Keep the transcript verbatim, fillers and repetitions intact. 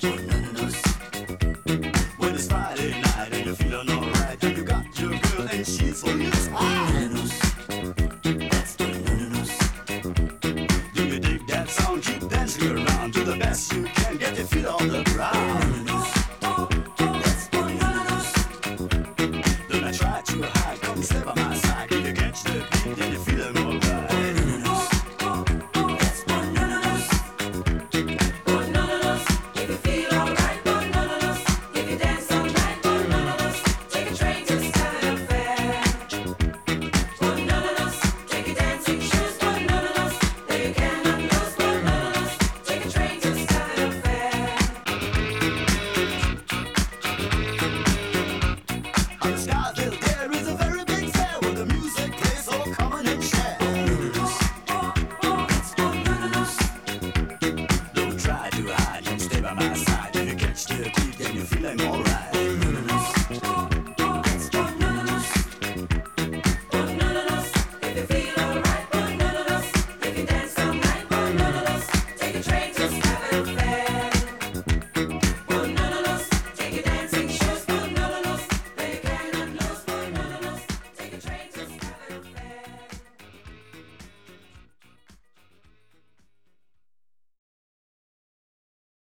When it's Friday night and you're feeling alright, and you got your girl and she's for you. Do you dig that sound? Keep dancing around. Do the best you can. Get your feet on the ground.